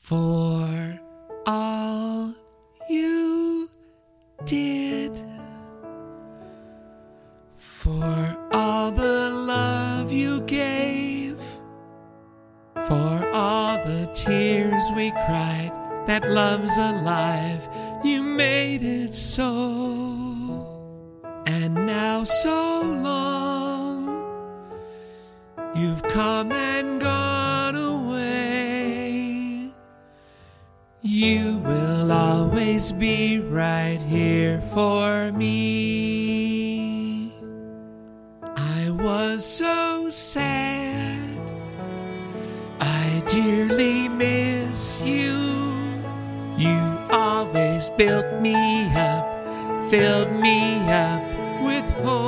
for all you did, for all the love you gave, for all the tears we cried. That love's alive, you made it so. And now so long, you've come and gone away. You will always be right here for me. I was so sad, I dearly miss you. You always built me up, filled me up with hope.